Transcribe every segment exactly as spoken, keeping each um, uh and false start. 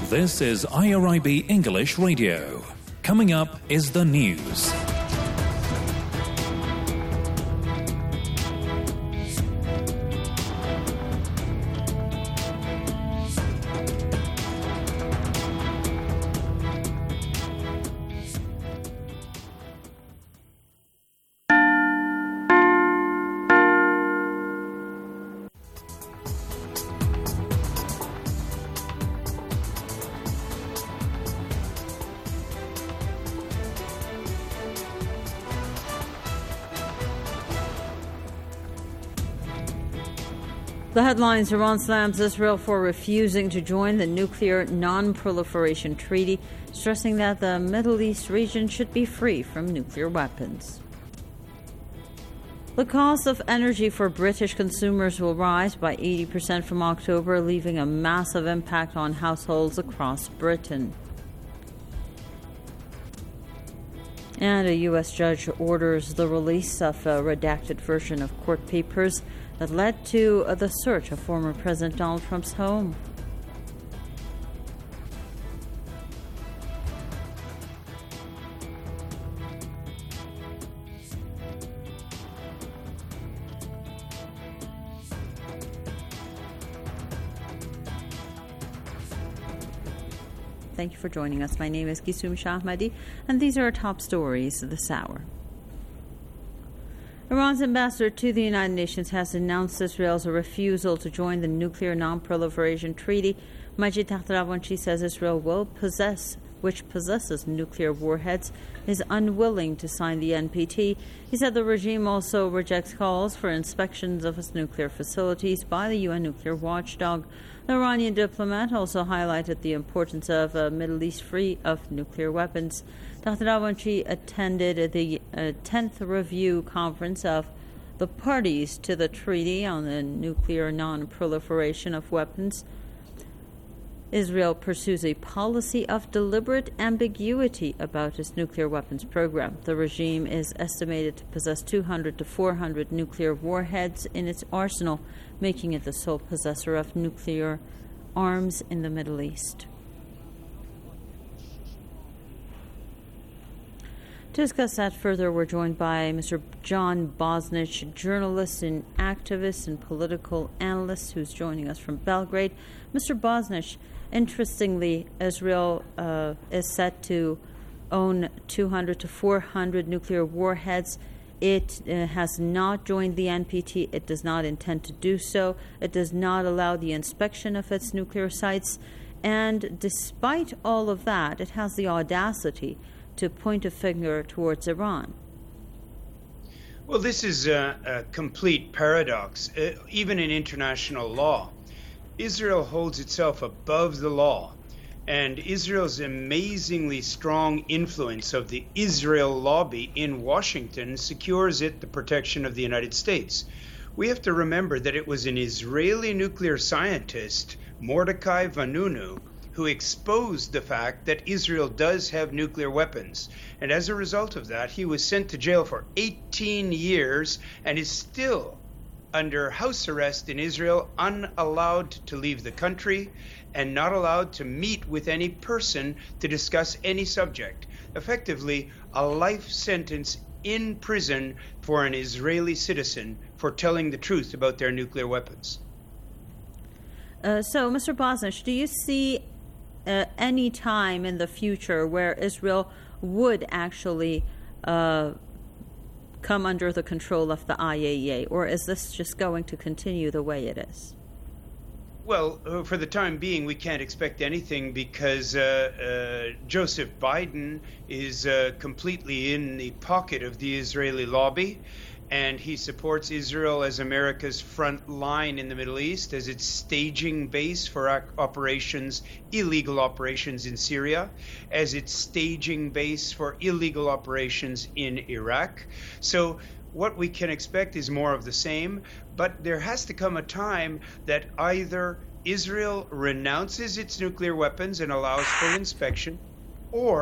This is I R I B English Radio. Coming up is the news. The headlines: Iran slams Israel for refusing to join the Nuclear Non-Proliferation Treaty, stressing that the Middle East region should be free from nuclear weapons. The cost of energy for British consumers will rise by eighty percent from October, leaving a massive impact on households across Britain. And a U S judge orders the release of a redacted version of court papers that led to the search of former President Donald Trump's home. Thank you for joining us. My name is Gisum Shahmadi, and these are our top stories this hour. Iran's ambassador to the United Nations has announced Israel's refusal to join the Nuclear Non-Proliferation Treaty. Majid Takhtravanchi says Israel will possess, which possesses nuclear warheads, is unwilling to sign the N P T. He said the regime also rejects calls for inspections of its nuclear facilities by the U N nuclear watchdog. The Iranian diplomat also highlighted the importance of a Middle East free of nuclear weapons. Takhtravanchi attended the uh, tenth review conference of the parties to the Treaty on the Nuclear Non-Proliferation of Weapons. Israel pursues a policy of deliberate ambiguity about its nuclear weapons program. The regime is estimated to possess two hundred to four hundred nuclear warheads in its arsenal, making it the sole possessor of nuclear arms in the Middle East. To discuss that further, we're joined by Mister John Bosnich, journalist and activist and political analyst, who's joining us from Belgrade. Mister Bosnich, interestingly, Israel uh, is set to own two hundred to four hundred nuclear warheads. It uh, has not joined the N P T. It does not intend to do so. It does not allow the inspection of its nuclear sites. And despite all of that, it has the audacity to point a finger towards Iran. Well, this is a, a complete paradox. Uh, even in international law, Israel holds itself above the law, and Israel's amazingly strong influence of the Israel lobby in Washington secures it the protection of the United States. We have to remember that it was an Israeli nuclear scientist, Mordecai Vanunu, who exposed the fact that Israel does have nuclear weapons. And as a result of that, he was sent to jail for eighteen years and is still under house arrest in Israel, unallowed to leave the country and not allowed to meet with any person to discuss any subject. Effectively, a life sentence in prison for an Israeli citizen for telling the truth about their nuclear weapons. Uh, so, Mister Bosnich, do you see uh, any time in the future where Israel would actually uh, come under the control of the I A E A, or is this just going to continue the way it is? Well, uh, for the time being, we can't expect anything because uh, uh, Joseph Biden is uh, completely in the pocket of the Israeli lobby, and he supports Israel as America's front line in the Middle East, as its staging base for ac- operations, illegal operations in Syria, as its staging base for illegal operations in Iraq. So what we can expect is more of the same, but there has to come a time that either Israel renounces its nuclear weapons and allows full inspection, or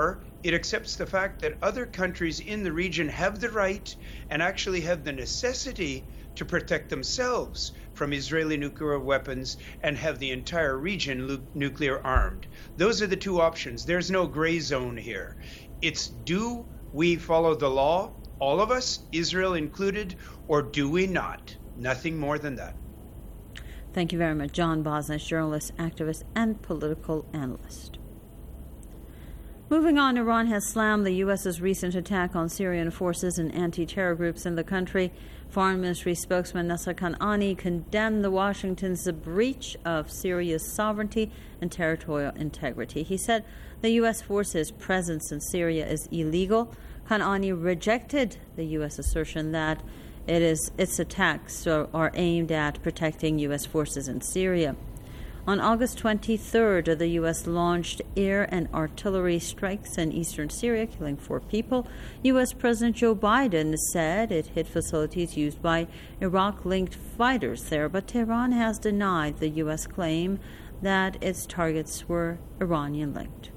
It accepts the fact that other countries in the region have the right and actually have the necessity to protect themselves from Israeli nuclear weapons and have the entire region lu- nuclear armed. Those are the two options. There's no gray zone here. It's do we follow the law, all of us, Israel included, or do we not? Nothing more than that. Thank you very much, John Bosnish, journalist, activist, and political analyst. Moving on, Iran has slammed the U S's recent attack on Syrian forces and anti-terror groups in the country. Foreign Ministry spokesman Nasser Kanani condemned the Washington's breach of Syria's sovereignty and territorial integrity. He said the U S forces' presence in Syria is illegal. Kanani rejected the U S assertion that it is its attacks are, are aimed at protecting U S forces in Syria. On August twenty-third, the U S launched air and artillery strikes in eastern Syria, killing four people. U S President Joe Biden said it hit facilities used by Iraq-linked fighters there, but Tehran has denied the U S claim that its targets were Iranian-linked.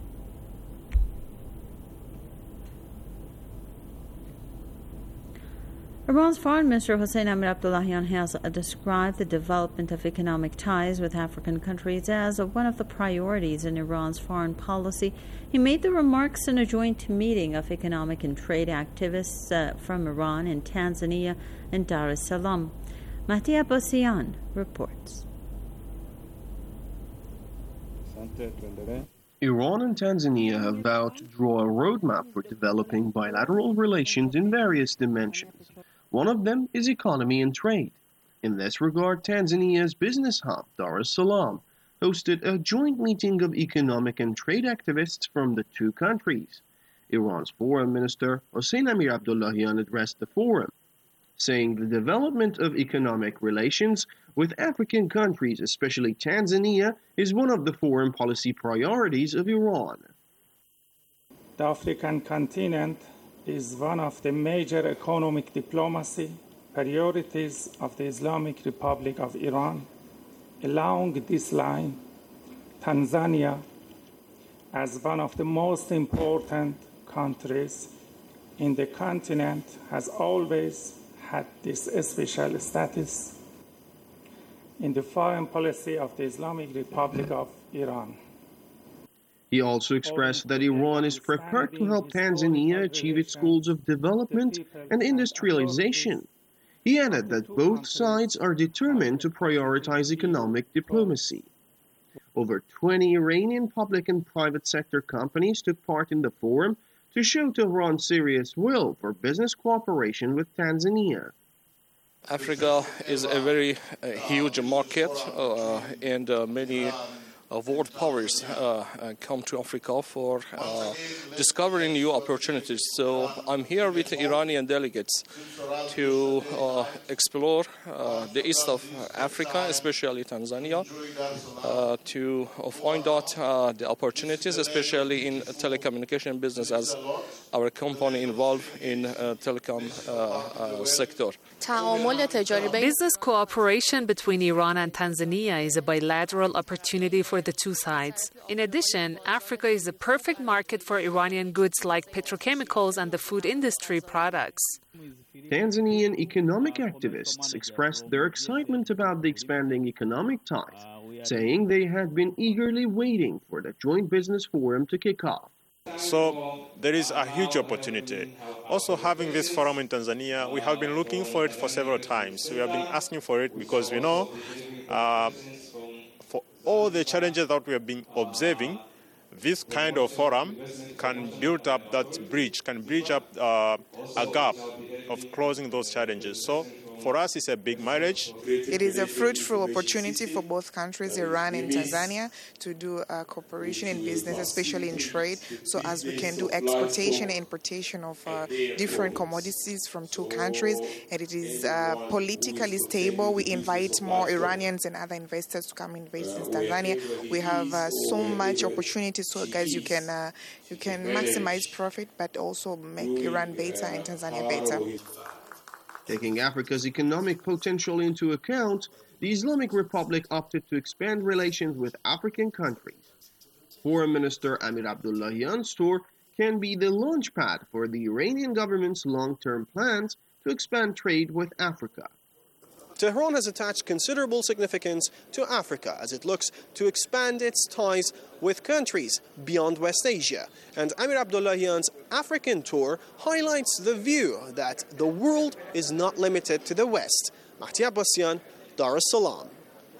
Iran's Foreign Minister Hossein Amir-Abdollahian has described the development of economic ties with African countries as one of the priorities in Iran's foreign policy. He made the remarks in a joint meeting of economic and trade activists uh, from Iran in Tanzania and Dar es Salaam. Mahdi Abbasian reports. Iran and Tanzania have vowed to draw a roadmap for developing bilateral relations in various dimensions. One of them is economy and trade. In this regard, Tanzania's business hub, Dar es Salaam, hosted a joint meeting of economic and trade activists from the two countries. Iran's Foreign Minister Hossein Amir-Abdollahian addressed the forum, saying the development of economic relations with African countries, especially Tanzania, is one of the foreign policy priorities of Iran. The African continent is one of the major economic diplomacy priorities of the Islamic Republic of Iran. Along this line, Tanzania, as one of the most important countries in the continent, has always had this special status in the foreign policy of the Islamic Republic of Iran. He also expressed that Iran is prepared to help Tanzania achieve its goals of development and industrialization. He added that both sides are determined to prioritize economic diplomacy. Over twenty Iranian public and private sector companies took part in the forum to show Tehran's serious will for business cooperation with Tanzania. Africa is a very uh, huge market, uh, and uh, many uh, world powers uh, uh, come to Africa for uh, discovering new opportunities. So I'm here with Iranian delegates to uh, explore uh, the east of Africa, especially Tanzania, uh, to find out uh, the opportunities, especially in telecommunication business, as our company involved in uh, telecom uh, uh, sector. Business cooperation between Iran and Tanzania is a bilateral opportunity for the two sides. In addition, Africa is a perfect market for Iranian goods like petrochemicals and the food industry products. Tanzanian economic activists expressed their excitement about the expanding economic ties, saying they had been eagerly waiting for the joint business forum to kick off. So there is a huge opportunity. Also, having this forum in Tanzania, we have been looking for it for several times. We have been asking for it because we know uh, for all the challenges that we have been observing, this kind of forum can build up that bridge, can bridge up uh, a gap of closing those challenges. So for us, it's a big marriage. It is a fruitful opportunity for both countries, Iran and Tanzania, to do uh, cooperation in business, especially in trade, so as we can do exportation and importation of uh, different commodities from two countries. And it is uh, politically stable. We invite more Iranians and other investors to come invest in Tanzania. We have uh, so much opportunity, so guys, you can uh, you can maximize profit, but also make Iran better and Tanzania better. Taking Africa's economic potential into account, the Islamic Republic opted to expand relations with African countries. Foreign Minister Amir-Abdollahian's tour can be the launchpad for the Iranian government's long-term plans to expand trade with Africa. Tehran has attached considerable significance to Africa as it looks to expand its ties with countries beyond West Asia. And Amir Abdullahian's African tour highlights the view that the world is not limited to the West. Mahdi Abbasian, Dar es Salaam.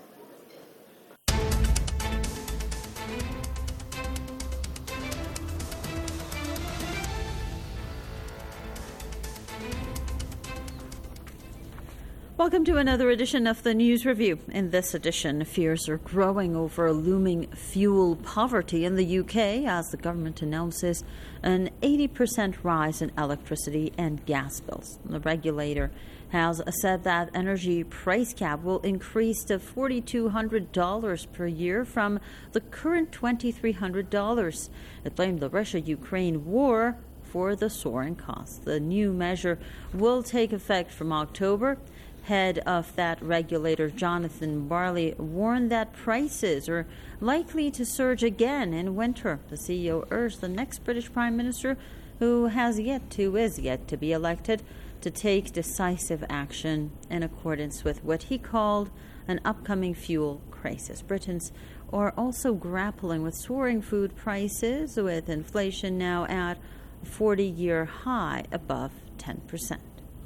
Welcome to another edition of the News Review. In this edition, fears are growing over looming fuel poverty in the U K as the government announces an eighty percent rise in electricity and gas bills. The regulator has said that energy price cap will increase to four thousand two hundred dollars per year from the current two thousand three hundred dollars. It blamed the Russia-Ukraine war for the soaring costs. The new measure will take effect from October. Head of that regulator, Jonathan Barley, warned that prices are likely to surge again in winter. The C E O urged the next British Prime Minister, who has yet to, is yet to be elected, to take decisive action in accordance with what he called an upcoming fuel crisis. Britons are also grappling with soaring food prices, with inflation now at a forty-year high above ten percent.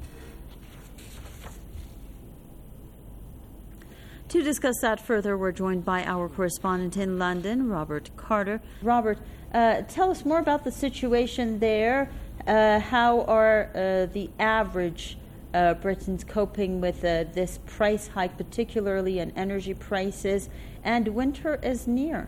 To discuss that further, we're joined by our correspondent in London, Robert Carter. Robert, uh, tell us more about the situation there. Uh, how are uh, the average uh, Britons coping with uh, this price hike, particularly in energy prices, and winter is near?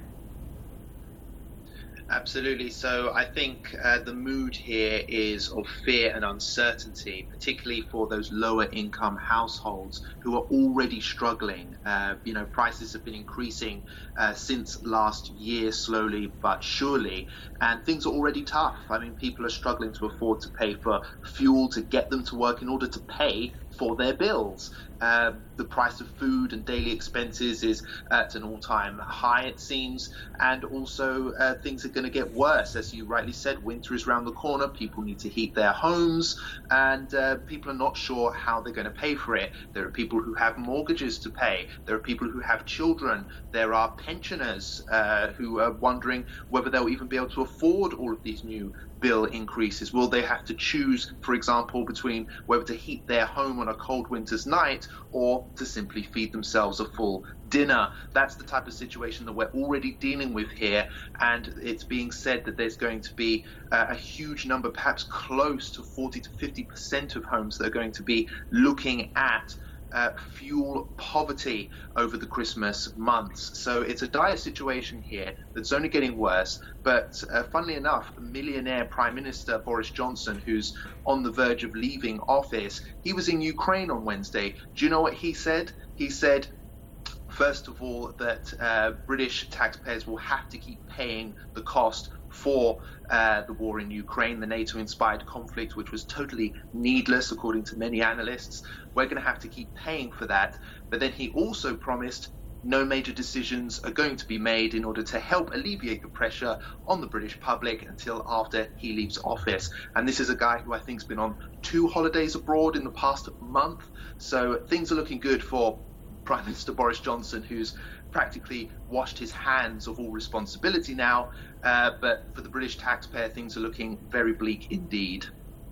Absolutely. So I think uh, the mood here is of fear and uncertainty, particularly for those lower income households who are already struggling. Uh, you know, prices have been increasing uh, since last year, slowly but surely, and things are already tough. I mean, people are struggling to afford to pay for fuel to get them to work in order to pay for their bills. Uh, the price of food and daily expenses is at an all-time high, it seems, and also uh, things are going to get worse. As you rightly said, winter is around the corner. People need to heat their homes, and uh, people are not sure how they're going to pay for it. There are people who have mortgages to pay. There are people who have children. There are pensioners uh, who are wondering whether they'll even be able to afford all of these new bill increases. Will they have to choose, for example, between whether to heat their home on a cold winter's night or to simply feed themselves a full dinner? That's the type of situation that we're already dealing with here, and it's being said that there's going to be uh, a huge number, perhaps close to forty to fifty percent of homes that are going to be looking at Uh, fuel poverty over the Christmas months. So it's a dire situation here that's only getting worse. But uh, funnily enough, millionaire Prime Minister Boris Johnson, who's on the verge of leaving office, he was in Ukraine on Wednesday. Do you know what he said? He said, first of all, that uh, British taxpayers will have to keep paying the cost for uh, the war in Ukraine, the NATO-inspired conflict, which was totally needless, according to many analysts. We're going to have to keep paying for that. But then he also promised no major decisions are going to be made in order to help alleviate the pressure on the British public until after he leaves office. And this is a guy who I think has been on two holidays abroad in the past month. So things are looking good for Prime Minister Boris Johnson, who's practically washed his hands of all responsibility now. Uh, but for the British taxpayer, things are looking very bleak indeed.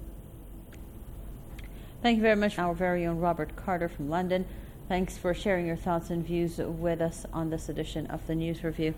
Thank you very much, our very own Robert Carter from London. Thanks for sharing your thoughts and views with us on this edition of the News Review.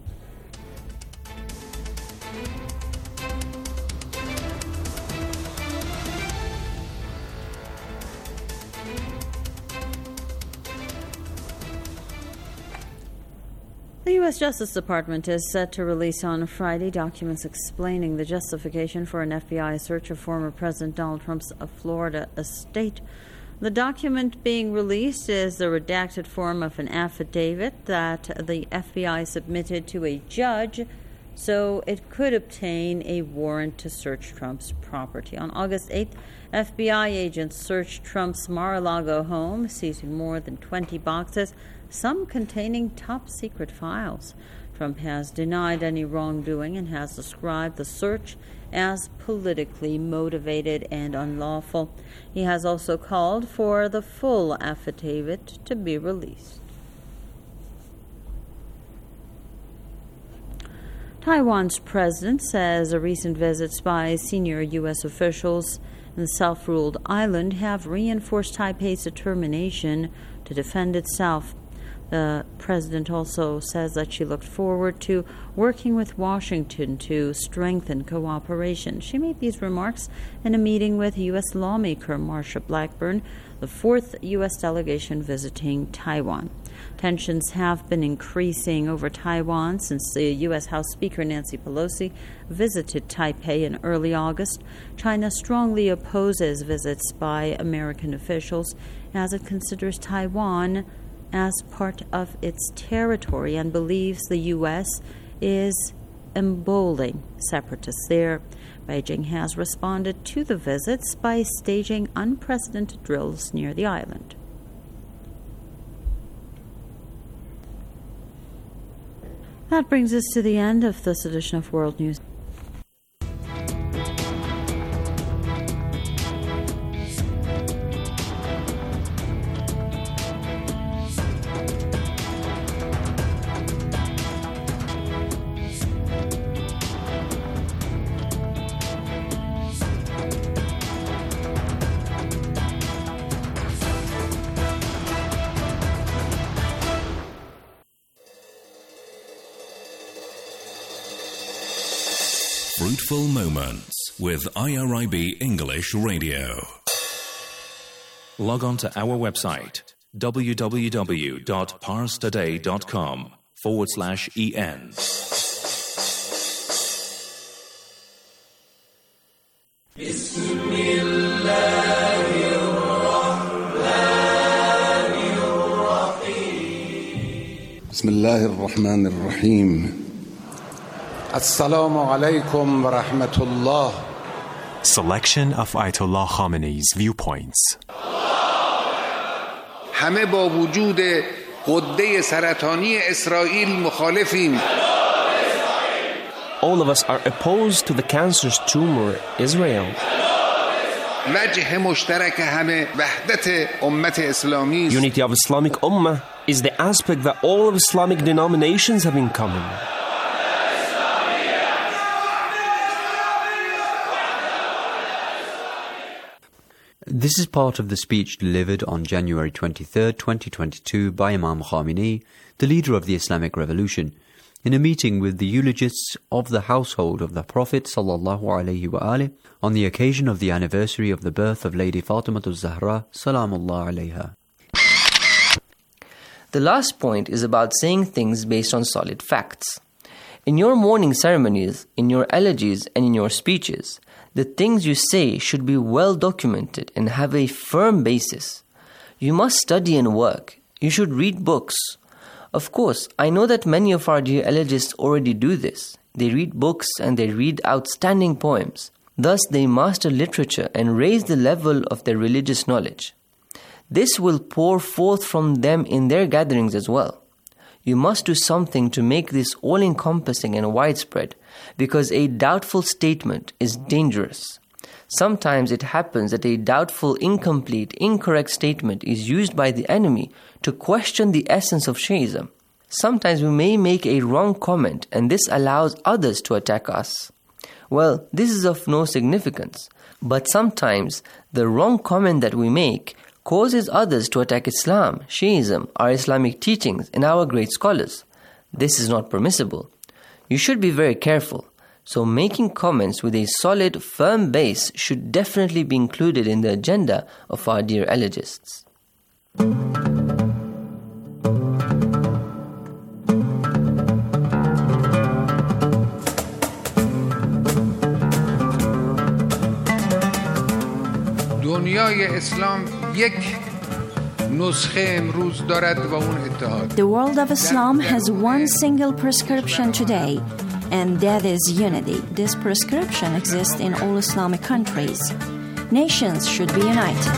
The U S Justice Department is set to release on Friday documents explaining the justification for an F B I search of former President Donald Trump's Florida estate. The document being released is the redacted form of an affidavit that the F B I submitted to a judge so it could obtain a warrant to search Trump's property. On August eighth, F B I agents searched Trump's Mar-a-Lago home, seizing more than twenty boxes, some containing top-secret files. Trump has denied any wrongdoing and has described the search as politically motivated and unlawful. He has also called for the full affidavit to be released. Taiwan's president says a recent visits by senior U S officials in the self-ruled island have reinforced Taipei's determination to defend itself. The president also says that she looked forward to working with Washington to strengthen cooperation. She made these remarks in a meeting with U S lawmaker Marsha Blackburn, the fourth U S delegation visiting Taiwan. Tensions have been increasing over Taiwan since the U S House Speaker Nancy Pelosi visited Taipei in early August. China strongly opposes visits by American officials as it considers Taiwan as part of its territory and believes the U S is emboldening separatists there. Beijing has responded to the visits by staging unprecedented drills near the island. That brings us to the end of this edition of World News. Fruitful Moments with I R I B English Radio. Log on to our website www.parstoday.com forward slash en. بسم الله الرحمن الرحيم Assalamu alaikum wa rahmatullah. Selection of Ayatollah Khamenei's viewpoints. همه با وجود غده سرطانی اسرائیل مخالفیم. All of us are opposed to the cancerous tumor Israel. وجه مشترک همه وحدت امت اسلامی. Unity of Islamic Ummah is the aspect that all of Islamic denominations have in common. This is part of the speech delivered on January twenty-third, twenty twenty-two by Imam Khamenei, the leader of the Islamic Revolution, in a meeting with the eulogists of the household of the Prophet sallallahu alaihi wasallam on the occasion of the anniversary of the birth of Lady Fatima az-Zahra salamullah alaiha. The last point is about saying things based on solid facts. In your mourning ceremonies, in your elegies and in your speeches, the things you say should be well documented and have a firm basis. You must study and work. You should read books. Of course, I know that many of our dear elegists already do this. They read books and they read outstanding poems. Thus, they master literature and raise the level of their religious knowledge. This will pour forth from them in their gatherings as well. You must do something to make this all-encompassing and widespread, because a doubtful statement is dangerous. Sometimes it happens that a doubtful, incomplete, incorrect statement is used by the enemy to question the essence of Shiism. Sometimes we may make a wrong comment and this allows others to attack us. Well, this is of no significance, but sometimes the wrong comment that we make causes others to attack Islam, Shiism, our Islamic teachings, and our great scholars. This is not permissible. You should be very careful. So making comments with a solid, firm base should definitely be included in the agenda of our dear elegists. دنیای اسلام یک نسخه امروز دارد و اون اتحاد. The world of Islam has one single prescription today, and that is unity. This prescription exists in all Islamic countries. Nations should be united.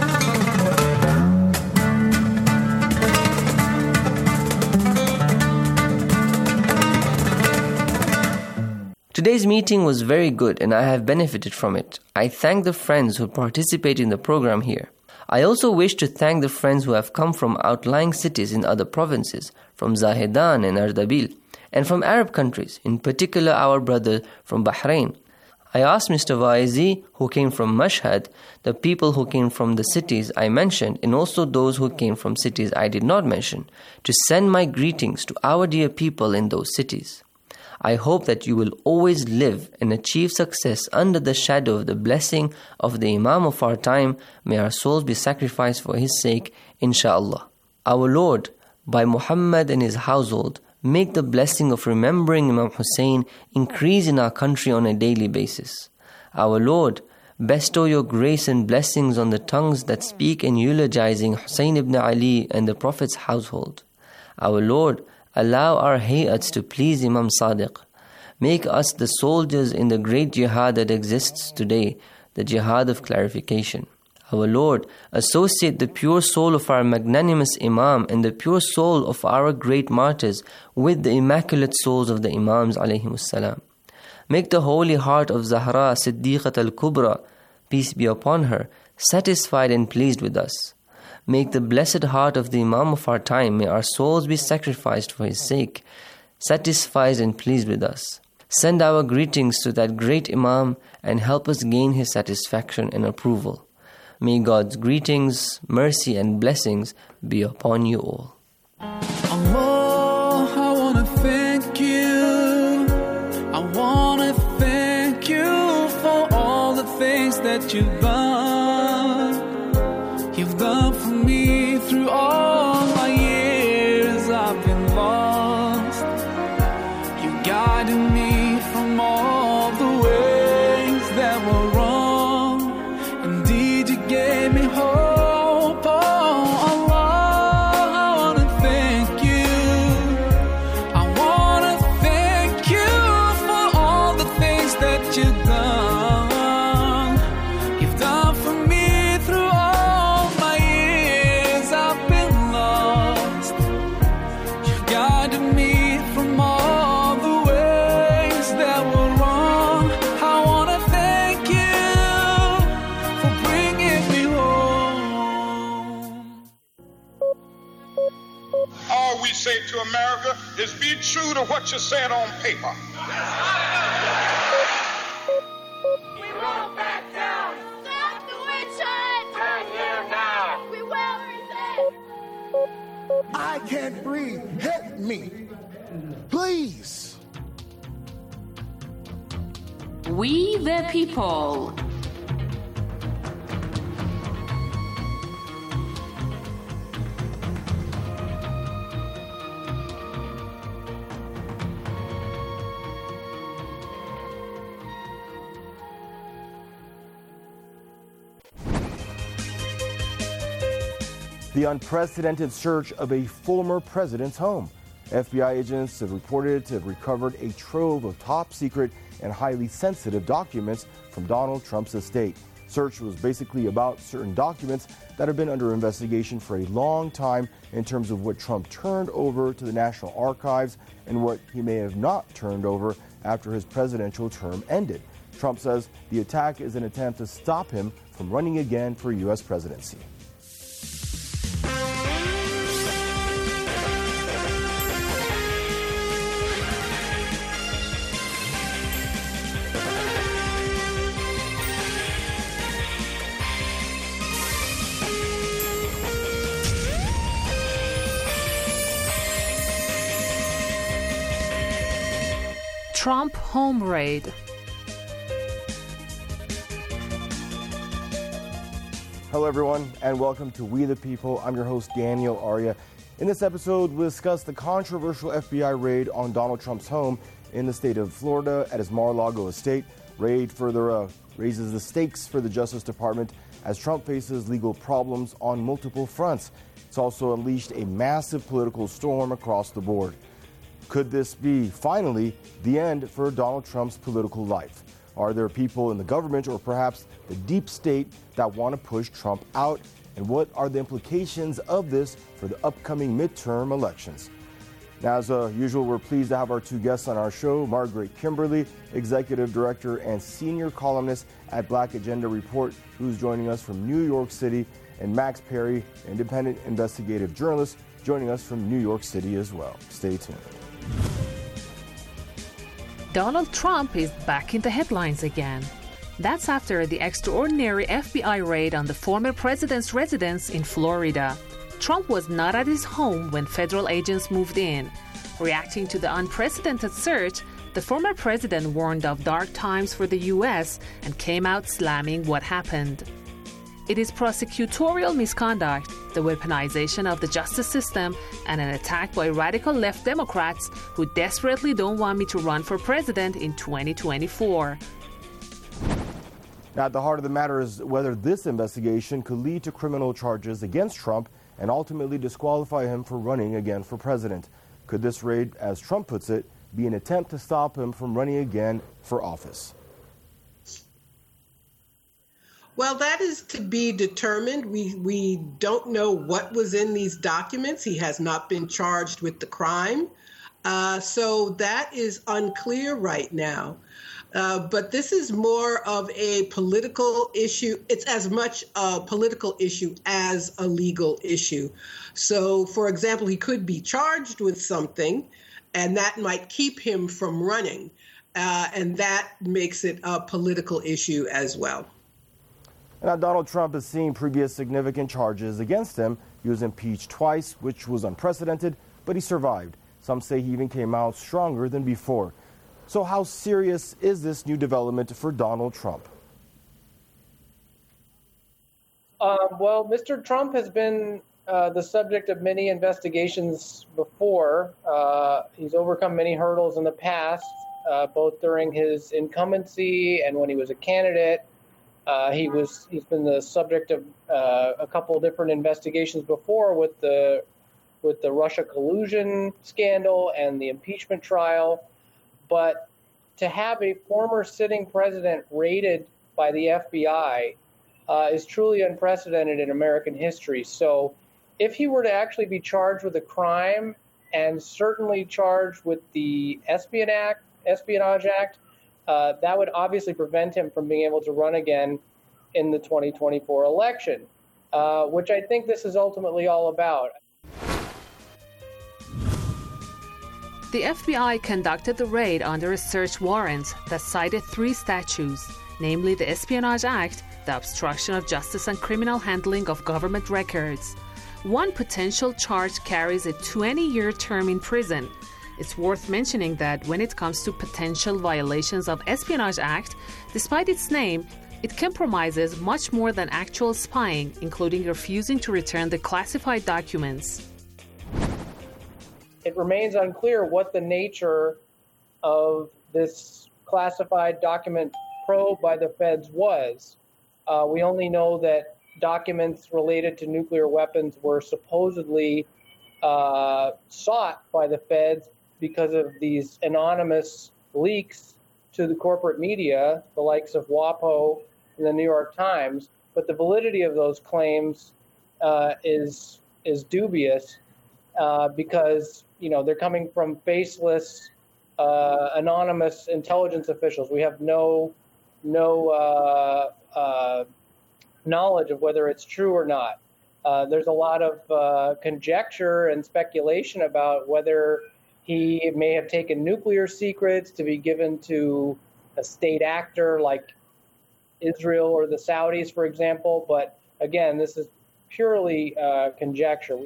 Today's meeting was very good and I have benefited from it. I thank the friends who participate in the program here. I also wish to thank the friends who have come from outlying cities in other provinces, from Zahedan and Ardabil, and from Arab countries, in particular our brother from Bahrain. I asked Mister Waizi, who came from Mashhad, the people who came from the cities I mentioned, and also those who came from cities I did not mention, to send my greetings to our dear people in those cities. I hope that you will always live and achieve success under the shadow of the blessing of the Imam of our time. May our souls be sacrificed for his sake, inshaAllah. Our Lord, by Muhammad and his household, make the blessing of remembering Imam Hussein increase in our country on a daily basis. Our Lord, bestow your grace and blessings on the tongues that speak in eulogizing Hussein ibn Ali and the Prophet's household. Our Lord, allow our hayats to please Imam Sadiq. Make us the soldiers in the great jihad that exists today, the jihad of clarification. Our Lord, associate the pure soul of our magnanimous Imam and the pure soul of our great martyrs with the immaculate souls of the Imams alayhimus salam. Make the holy heart of Zahra Siddiqat al-Kubra, peace be upon her, satisfied and pleased with us. Make the blessed heart of the Imam of our time, may our souls be sacrificed for his sake, satisfied and pleased with us. Send our greetings to that great Imam and help us gain his satisfaction and approval. May God's greetings, mercy and blessings be upon you all. Allah, I want to thank you. I want to thank you for all the things that you've done. You've done for me through all my years I've been lost. You guided me from all the ways that were wrong. Indeed, you gave me hope. Oh, Allah, I want to thank you. I want to thank you for all the things that you've done. You've done for me through all my years I've been lost. You guided me from all the ways that were wrong. I want to thank you for bringing me home. All we say to America is be true to what you said on paper. We won't back down. Stop the witch hunt. Turn here now. We will resist. I can't breathe. Help me. Please. We the people. The unprecedented search of a former president's home. F B I agents have reported to have recovered a trove of top secret and highly sensitive documents from Donald Trump's estate. Search was basically about certain documents that have been under investigation for a long time in terms of what Trump turned over to the National Archives and what he may have not turned over after his presidential term ended. Trump says the attack is an attempt to stop him from running again for U S presidency. Trump home raid. Hello, everyone, and welcome to We the People. I'm your host, Daniel Arya. In this episode, we'll discuss the controversial F B I raid on Donald Trump's home in the state of Florida at his Mar-a-Lago estate. Raid further uh, raises the stakes for the Justice Department as Trump faces legal problems on multiple fronts. It's also unleashed a massive political storm across the board. Could this be, finally, the end for Donald Trump's political life? Are there people in the government or perhaps the deep state that want to push Trump out? And what are the implications of this for the upcoming midterm elections? Now, as uh, usual, we're pleased to have our two guests on our show, Margaret Kimberly, Executive Director and Senior Columnist at Black Agenda Report, who's joining us from New York City, and Max Perry, Independent Investigative Journalist, joining us from New York City as well. Stay tuned. Donald Trump is back in the headlines again. That's after the extraordinary F B I raid on the former president's residence in Florida. Trump was not at his home when federal agents moved in. Reacting to the unprecedented search, the former president warned of dark times for the U S and came out slamming what happened. It is prosecutorial misconduct, the weaponization of the justice system, and an attack by radical left Democrats who desperately don't want me to run for president in twenty twenty-four. Now, at the heart of the matter is whether this investigation could lead to criminal charges against Trump and ultimately disqualify him for running again for president. Could this raid, as Trump puts it, be an attempt to stop him from running again for office? Well, that is to be determined. We we don't know what was in these documents. He has not been charged with the crime. Uh, so that is unclear right now. Uh, but this is more of a political issue. It's as much a political issue as a legal issue. So, for example, he could be charged with something, and that might keep him from running. Uh, and that makes it a political issue as well. Now, Donald Trump has seen previous significant charges against him. He was impeached twice, which was unprecedented, but he survived. Some say he even came out stronger than before. So how serious is this new development for Donald Trump? Uh, well, Mister Trump has been uh, the subject of many investigations before. Uh, he's overcome many hurdles in the past, uh, both during his incumbency and when he was a candidate. Uh, he was, he's been the subject of uh, a couple of different investigations before with the with the Russia collusion scandal and the impeachment trial. But to have a former sitting president raided by the F B I uh, is truly unprecedented in American history. So if he were to actually be charged with a crime and certainly charged with the Espionage Act, Espionage Act, Uh, that would obviously prevent him from being able to run again in the twenty twenty-four election, uh, which I think this is ultimately all about. The F B I conducted the raid under a search warrant that cited three statutes, namely the Espionage Act, the obstruction of justice and criminal handling of government records. One potential charge carries a twenty-year term in prison. It's worth mentioning that when it comes to potential violations of Espionage Act, despite its name, it compromises much more than actual spying, including refusing to return the classified documents. It remains unclear what the nature of this classified document probe by the feds was. Uh, we only know that documents related to nuclear weapons were supposedly uh, sought by the feds because of these anonymous leaks to the corporate media, the likes of WAPO and the New York Times. But the validity of those claims uh, is is dubious uh, because, you know, they're coming from faceless, uh, anonymous intelligence officials. We have no no uh, uh, knowledge of whether it's true or not. Uh, there's a lot of uh, conjecture and speculation about whether he may have taken nuclear secrets to be given to a state actor like Israel or the Saudis, for example. But again, this is purely uh, conjecture.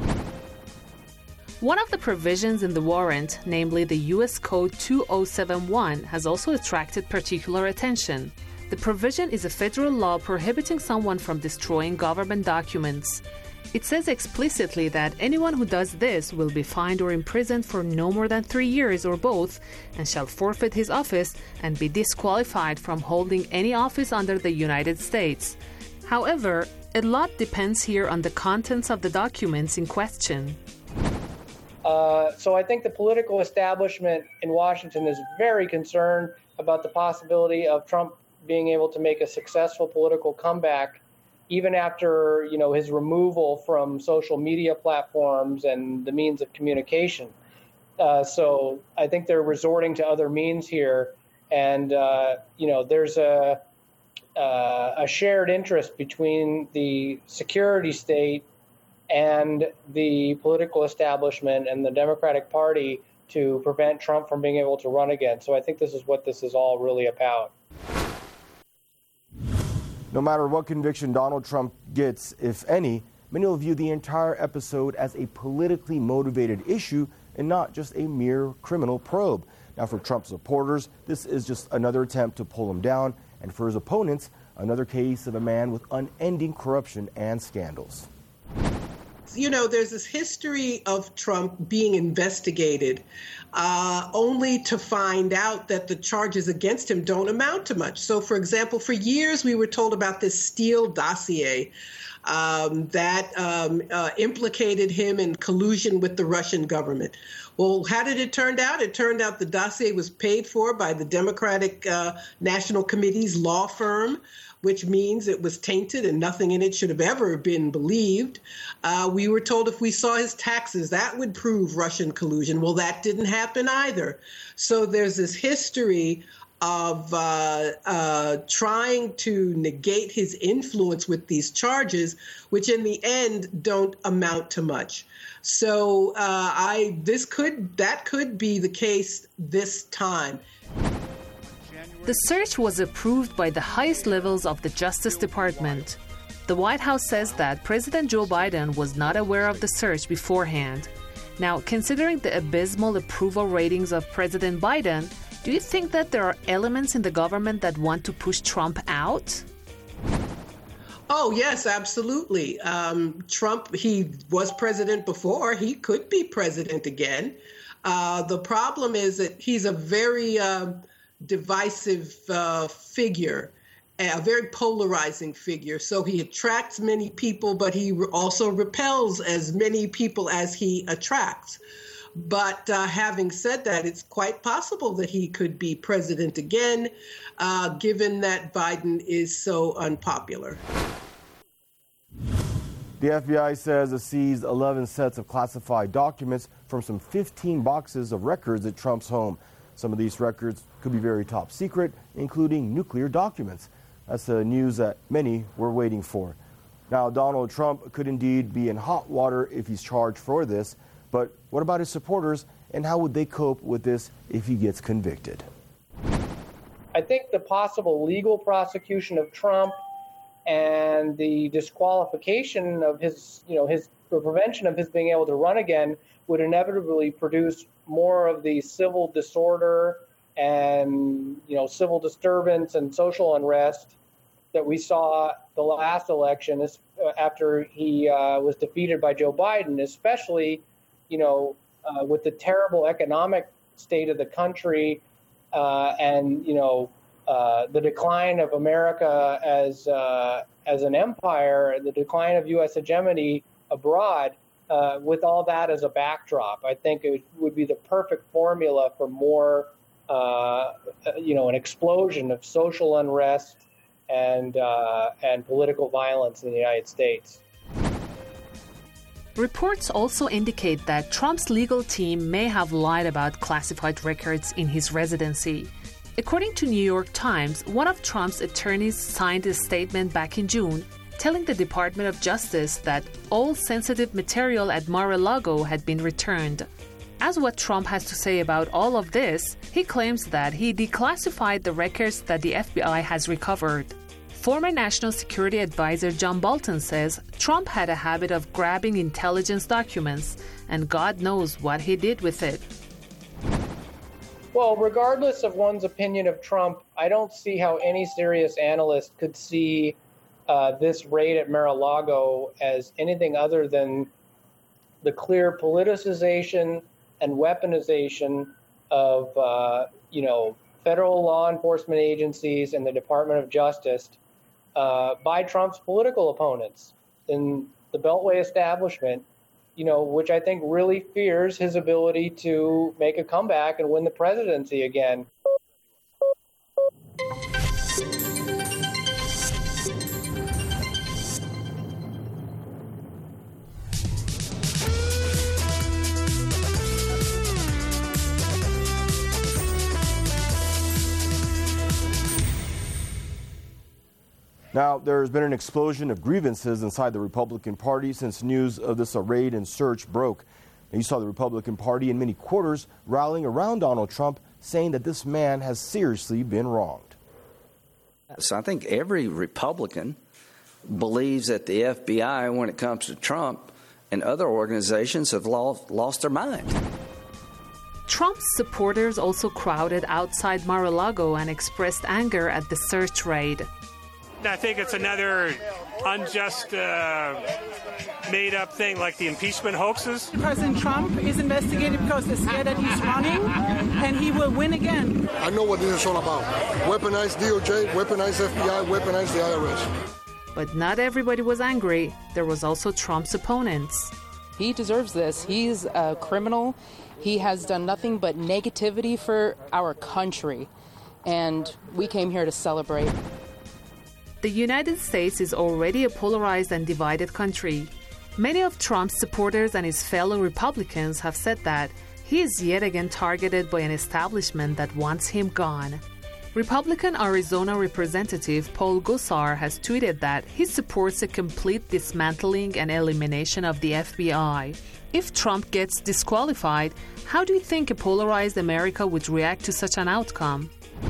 One of the provisions in the warrant, namely the U S Code two oh seven one, has also attracted particular attention. The provision is a federal law prohibiting someone from destroying government documents. It says explicitly that anyone who does this will be fined or imprisoned for no more than three years or both, and shall forfeit his office and be disqualified from holding any office under the United States. However, a lot depends here on the contents of the documents in question. Uh, so I think the political establishment in Washington is very concerned about the possibility of Trump being able to make a successful political comeback even after, you know, his removal from social media platforms and the means of communication. Uh, so I think they're resorting to other means here. And, uh, you know, there's a, uh, a shared interest between the security state and the political establishment and the Democratic Party to prevent Trump from being able to run again. So I think this is what this is all really about. No matter what conviction Donald Trump gets, if any, many will view the entire episode as a politically motivated issue and not just a mere criminal probe. Now, for Trump supporters, this is just another attempt to pull him down, and for his opponents, another case of a man with unending corruption and scandals. You know, there's this history of Trump being investigated uh, only to find out that the charges against him don't amount to much. So, for example, for years we were told about this Steele dossier um, that um, uh, implicated him in collusion with the Russian government. Well, how did it turn out? It turned out the dossier was paid for by the Democratic uh, National Committee's law firm, which means it was tainted and nothing in it should have ever been believed. Uh, we were told if we saw his taxes, that would prove Russian collusion. Well, that didn't happen either. So there's this history of uh, uh, trying to negate his influence with these charges, which in the end don't amount to much. So uh, I this could that could be the case this time. The search was approved by the highest levels of the Justice Department. The White House says that President Joe Biden was not aware of the search beforehand. Now, considering the abysmal approval ratings of President Biden, do you think that there are elements in the government that want to push Trump out? Oh, yes, absolutely. Um, Trump, he was president before. He could be president again. Uh, the problem is that he's a very uh, divisive uh, figure, a very polarizing figure. So he attracts many people, but he also repels as many people as he attracts. But uh, having said that, it's quite possible that he could be president again, uh, given that Biden is so unpopular. The F B I says it seized eleven sets of classified documents from some fifteen boxes of records at Trump's home. Some of these records could be very top secret, including nuclear documents. That's the news that many were waiting for. Now, Donald Trump could indeed be in hot water if he's charged for this. But what about his supporters, and how would they cope with this if he gets convicted? I think the possible legal prosecution of Trump and the disqualification of his, you know, his the prevention of his being able to run again would inevitably produce more of the civil disorder and, you know, civil disturbance and social unrest that we saw the last election after he uh, was defeated by Joe Biden, especially, you know, uh, with the terrible economic state of the country uh, and, you know, uh, the decline of America as uh, as an empire, the decline of U S hegemony abroad, uh, with all that as a backdrop, I think it would be the perfect formula for more, uh, you know, an explosion of social unrest and uh, and political violence in the United States. Reports also indicate that Trump's legal team may have lied about classified records in his residency. According to New York Times, one of Trump's attorneys signed a statement back in June telling the Department of Justice that all sensitive material at Mar-a-Lago had been returned. As what Trump has to say about all of this, he claims that he declassified the records that the F B I has recovered. Former National Security Advisor John Bolton says Trump had a habit of grabbing intelligence documents, and God knows what he did with it. Well, regardless of one's opinion of Trump, I don't see how any serious analyst could see uh, this raid at Mar-a-Lago as anything other than the clear politicization and weaponization of, uh, you know, federal law enforcement agencies and the Department of Justice uh, by Trump's political opponents in the Beltway establishment, you know, which I think really fears his ability to make a comeback and win the presidency again. Now, there's been an explosion of grievances inside the Republican Party since news of this raid and search broke. And you saw the Republican Party in many quarters rallying around Donald Trump, saying that this man has seriously been wronged. So I think every Republican believes that the F B I, when it comes to Trump and other organizations, have lost, lost their mind. Trump's supporters also crowded outside Mar-a-Lago and expressed anger at the search raid. I think it's another unjust, uh, made-up thing like the impeachment hoaxes. President Trump is investigated because they're scared that he's running, and he will win again. I know what this is all about. Weaponize D O J, weaponize F B I, weaponize the I R S. But not everybody was angry. There was also Trump's opponents. He deserves this. He's a criminal. He has done nothing but negativity for our country, and we came here to celebrate. The United States is already a polarized and divided country. Many of Trump's supporters and his fellow Republicans have said that he is yet again targeted by an establishment that wants him gone. Republican Arizona Representative Paul Gosar has tweeted that he supports a complete dismantling and elimination of the F B I. If Trump gets disqualified, how do you think a polarized America would react to such an outcome?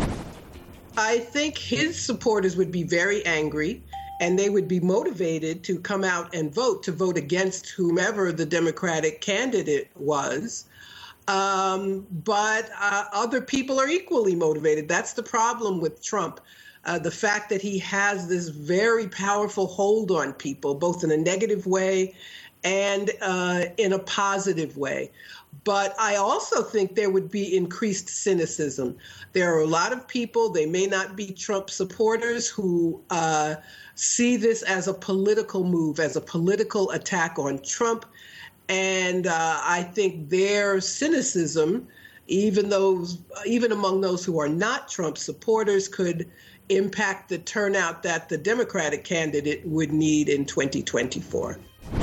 I think his supporters would be very angry, and they would be motivated to come out and vote, to vote against whomever the Democratic candidate was. Um, but uh, other people are equally motivated. That's the problem with Trump. Uh, the fact that he has this very powerful hold on people, both in a negative way and uh, in a positive way. But I also think there would be increased cynicism. There are a lot of people, they may not be Trump supporters, who uh, see this as a political move, as a political attack on Trump. And uh, I think their cynicism, even those, even among those who are not Trump supporters, could impact the turnout that the Democratic candidate would need in twenty twenty-four.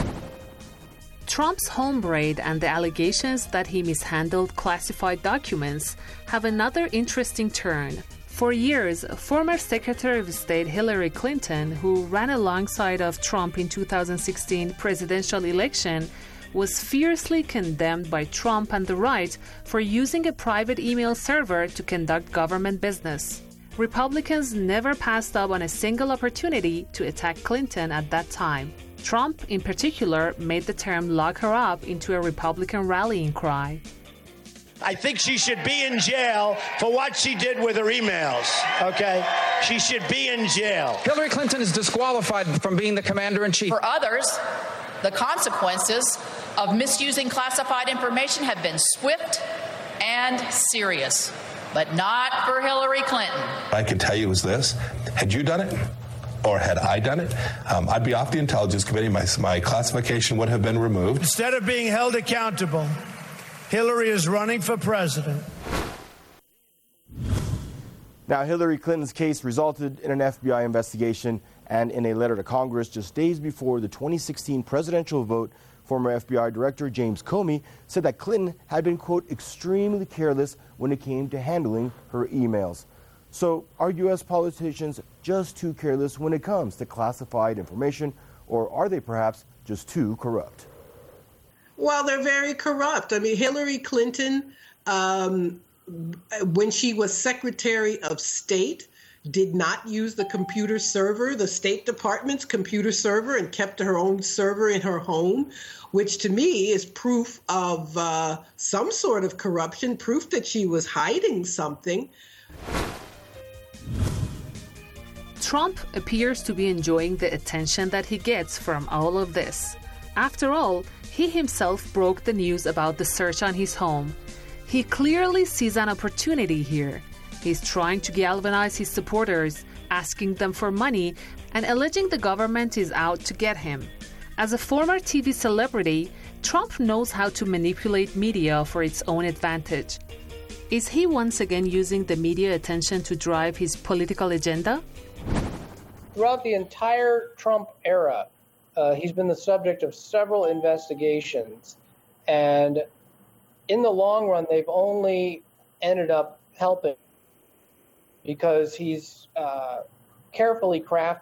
Trump's home raid and the allegations that he mishandled classified documents have another interesting turn. For years, former Secretary of State Hillary Clinton, who ran alongside of Trump in two thousand sixteen presidential election, was fiercely condemned by Trump and the right for using a private email server to conduct government business. Republicans never passed up on a single opportunity to attack Clinton at that time. Trump, in particular, made the term "lock her up" into a Republican rallying cry. I think she should be in jail for what she did with her emails, okay? She should be in jail. Hillary Clinton is disqualified from being the commander-in-chief. For others, the consequences of misusing classified information have been swift and serious, but not for Hillary Clinton. I can tell you is this: had you done it, or had I done it, um, I'd be off the Intelligence Committee. My, my classification would have been removed. Instead of being held accountable, Hillary is running for president. Now, Hillary Clinton's case resulted in an F B I investigation, and in a letter to Congress just days before the twenty sixteen presidential vote, former F B I Director James Comey said that Clinton had been, quote, extremely careless when it came to handling her emails. So are U S politicians just too careless when it comes to classified information, or are they perhaps just too corrupt? Well, they're very corrupt. I mean, Hillary Clinton, um, when she was Secretary of State, did not use the computer server, the State Department's computer server, and kept her own server in her home, which to me is proof of uh, some sort of corruption, proof that she was hiding something. Trump appears to be enjoying the attention that he gets from all of this. After all, he himself broke the news about the search on his home. He clearly sees an opportunity here. He's trying to galvanize his supporters, asking them for money, and alleging the government is out to get him. As a former T V celebrity, Trump knows how to manipulate media for its own advantage. Is he once again using the media attention to drive his political agenda? Throughout the entire Trump era, uh, he's been the subject of several investigations. And in the long run, they've only ended up helping because he's uh, carefully crafted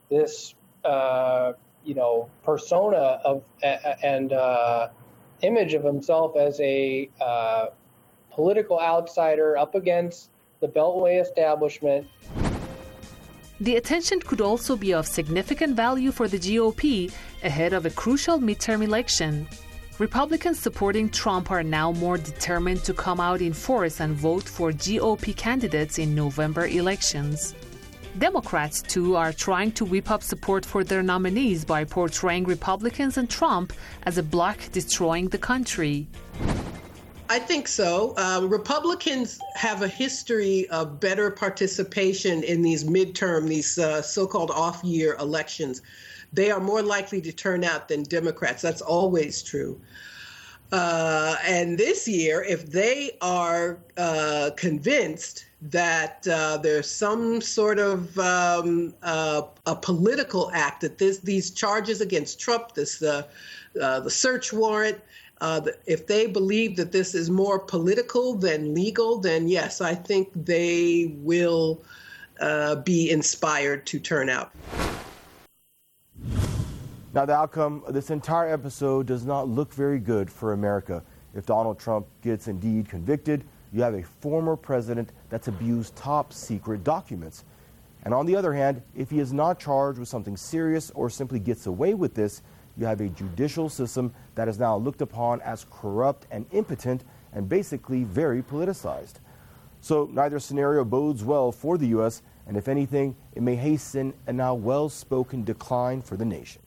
this, uh, you know, persona of uh, and uh, image of himself as a uh, political outsider up against the Beltway establishment. The attention could also be of significant value for the G O P ahead of a crucial midterm election. Republicans supporting Trump are now more determined to come out in force and vote for G O P candidates in November elections. Democrats, too, are trying to whip up support for their nominees by portraying Republicans and Trump as a bloc destroying the country. I think so. Um, Republicans have a history of better participation in these midterm, these uh, so-called off-year elections. They are more likely to turn out than Democrats. That's always true. Uh, and this year, if they are uh, convinced that uh, there's some sort of um, uh, a political act, that this, these charges against Trump, this uh, uh, the search warrant, uh, if they believe that this is more political than legal, then yes, I think they will uh, be inspired to turn out. Now, the outcome of this entire episode does not look very good for America. If Donald Trump gets indeed convicted, you have a former president that's abused top secret documents. And on the other hand, if he is not charged with something serious or simply gets away with this, you have a judicial system that is now looked upon as corrupt and impotent and basically very politicized. So neither scenario bodes well for the U S, and if anything, it may hasten a now well-spoken decline for the nation.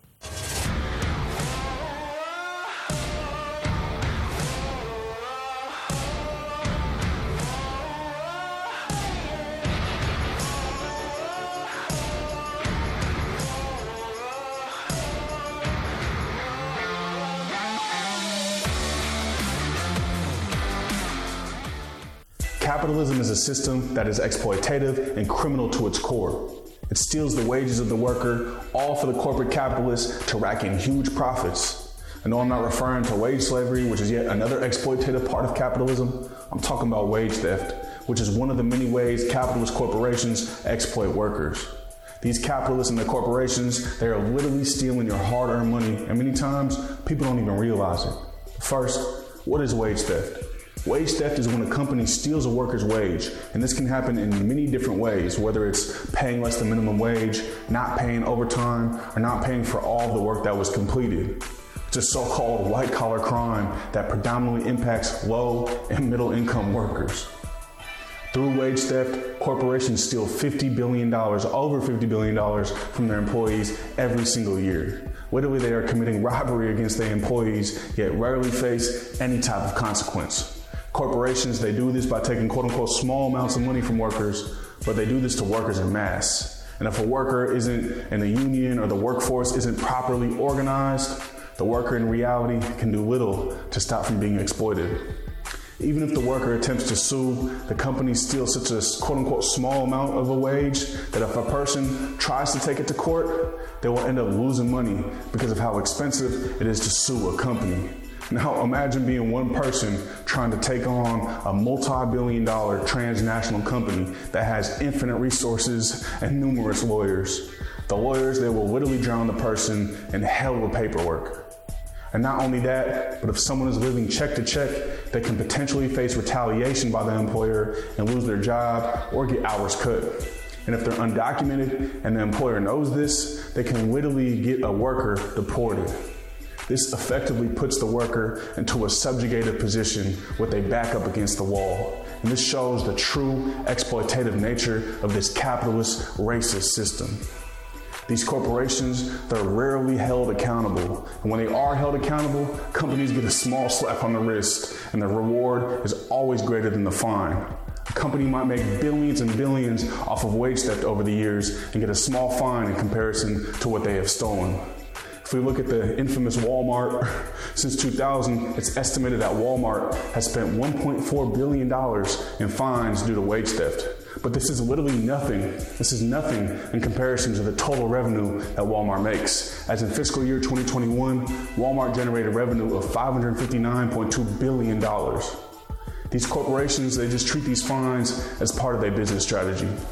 Capitalism is a system that is exploitative and criminal to its core. It steals the wages of the worker, all for the corporate capitalists to rack in huge profits. I know I'm not referring to wage slavery, which is yet another exploitative part of capitalism. I'm talking about wage theft, which is one of the many ways capitalist corporations exploit workers. These capitalists and their corporations, they are literally stealing your hard-earned money, and many times people don't even realize it. First, what is wage theft? Wage theft is when a company steals a worker's wage, and this can happen in many different ways, whether it's paying less than minimum wage, not paying overtime, or not paying for all of the work that was completed. It's a so-called white-collar crime that predominantly impacts low and middle-income workers. Through wage theft, corporations steal fifty billion dollars, over fifty billion dollars from their employees every single year. Literally, they are committing robbery against their employees, yet rarely face any type of consequence. Corporations, they do this by taking quote-unquote small amounts of money from workers, but they do this to workers en masse. And if a worker isn't in a union or the workforce isn't properly organized, the worker in reality can do little to stop from being exploited. Even if the worker attempts to sue, the company steals such a quote-unquote small amount of a wage that if a person tries to take it to court, they will end up losing money because of how expensive it is to sue a company. Now imagine being one person trying to take on a multi-billion dollar transnational company that has infinite resources and numerous lawyers. The lawyers, they will literally drown the person in hell of paperwork. And not only that, but if someone is living check to check, they can potentially face retaliation by the employer and lose their job or get hours cut. And if they're undocumented and the employer knows this, they can literally get a worker deported. This effectively puts the worker into a subjugated position with a back up against the wall. And this shows the true exploitative nature of this capitalist racist system. These corporations, they're rarely held accountable. And when they are held accountable, companies get a small slap on the wrist, and the reward is always greater than the fine. A company might make billions and billions off of wage theft over the years and get a small fine in comparison to what they have stolen. If we look at the infamous Walmart, since two thousand, it's estimated that Walmart has spent one point four billion dollars in fines due to wage theft. But this is literally nothing. This is nothing in comparison to the total revenue that Walmart makes. As in fiscal year twenty twenty-one, Walmart generated revenue of five hundred fifty-nine point two billion dollars. These corporations, they just treat these fines as part of their business strategy.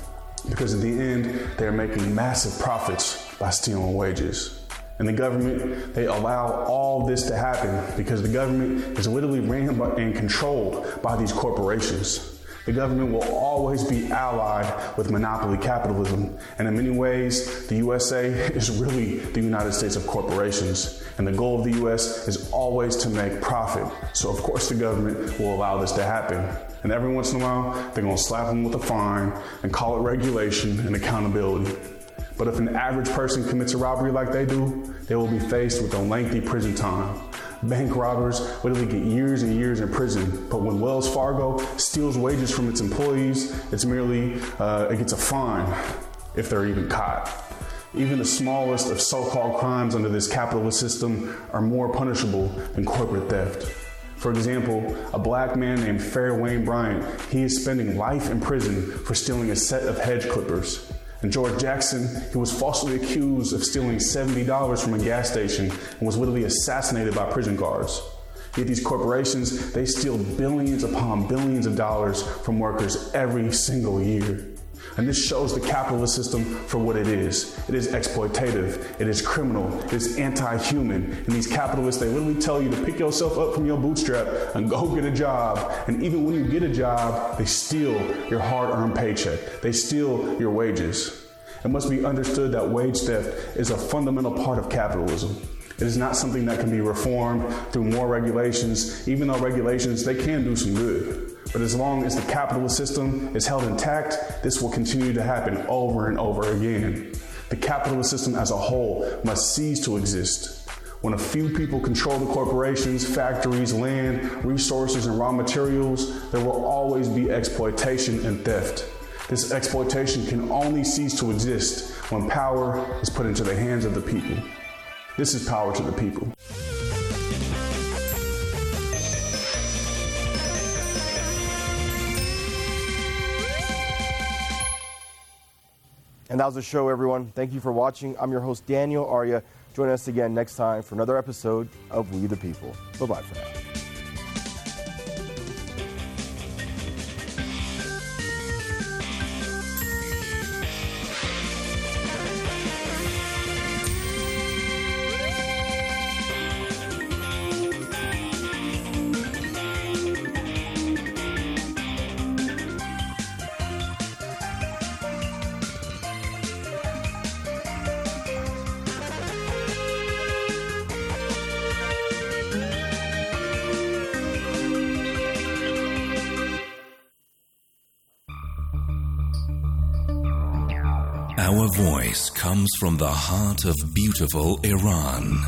because in the end, they're making massive profits by stealing wages. And the government, they allow all this to happen because the government is literally ran by and controlled by these corporations. The government will always be allied with monopoly capitalism. And in many ways, the U S A is really the United States of corporations. And the goal of the U S is always to make profit. So of course the government will allow this to happen. And every once in a while, they're gonna slap them with a fine and call it regulation and accountability. But if an average person commits a robbery like they do, they will be faced with a lengthy prison time. Bank robbers literally get years and years in prison, but when Wells Fargo steals wages from its employees, it's merely, uh, it gets a fine if they're even caught. Even the smallest of so-called crimes under this capitalist system are more punishable than corporate theft. For example, a black man named Fair Wayne Bryant, he is spending life in prison for stealing a set of hedge clippers. And George Jackson, he was falsely accused of stealing seventy dollars from a gas station and was literally assassinated by prison guards. Yet these corporations, they steal billions upon billions of dollars from workers every single year. And this shows the capitalist system for what it is. It is exploitative, it is criminal, it is anti-human. And these capitalists, they literally tell you to pick yourself up from your bootstrap and go get a job. And even when you get a job, they steal your hard-earned paycheck. They steal your wages. It must be understood that wage theft is a fundamental part of capitalism. It is not something that can be reformed through more regulations, even though regulations, they can do some good. But as long as the capitalist system is held intact, this will continue to happen over and over again. The capitalist system as a whole must cease to exist. When a few people control the corporations, factories, land, resources, and raw materials, there will always be exploitation and theft. This exploitation can only cease to exist when power is put into the hands of the people. This is Power to the People. And that was the show, everyone. Thank you for watching. I'm your host, Daniel Arya. Join us again next time for another episode of We the People. Bye-bye for now. Our voice comes from the heart of beautiful Iran.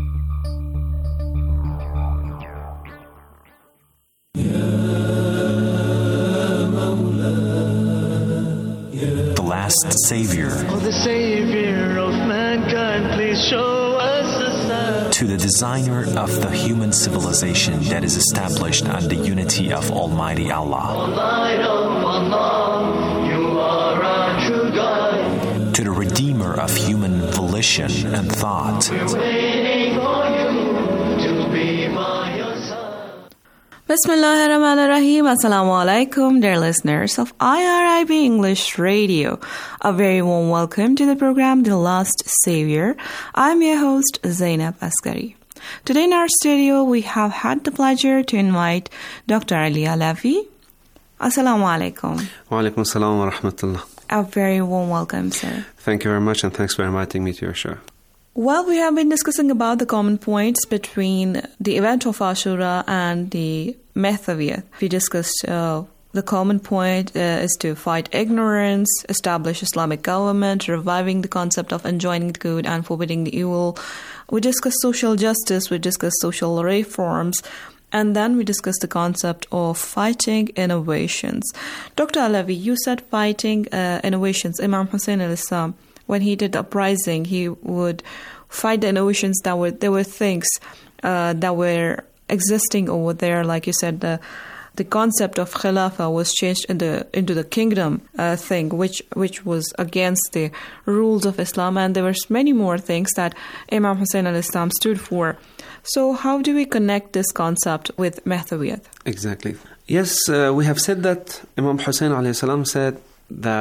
The last savior. Oh, the savior of mankind, please show us a sign. To the designer of the human civilization that is established on the unity of Almighty Allah. Light of Allah, you are our true guide. To the redeemer of human volition and thought. We're waiting for you to be by your side. Bismillahir Rahmanir Rahim. Assalamu alaikum, dear listeners of I R I B English Radio. A very warm welcome to the program The Last Savior. I'm your host, Zainab Askari. Today in our studio, we have had the pleasure to invite Doctor Ali Alavi. Assalamu alaikum. Wa alaikum assalam wa rahmatullah. A very warm welcome, sir. Thank you very much, and thanks for inviting me to your show. Well, we have been discussing about the common points between the event of Ashura and the Mehdaviyyat. We discussed uh, the common point uh, is to fight ignorance, establish Islamic government, reviving the concept of enjoining the good and forbidding the evil. We discussed social justice, we discussed social reforms, and then we discussed the concept of fighting innovations. Doctor Alavi, you said fighting uh, innovations. Imam Hussein al-Islam, when he did the uprising, he would fight the innovations that were, there were things uh, that were existing over there. Like you said, the the concept of Khilafah was changed in the, into the kingdom uh, thing, which which was against the rules of Islam. And there were many more things that Imam Hussein al-Islam stood for. So how do we connect this concept with Mehdaviyyat? Exactly. Yes, uh, we have said that Imam Hussein alayhi salam said that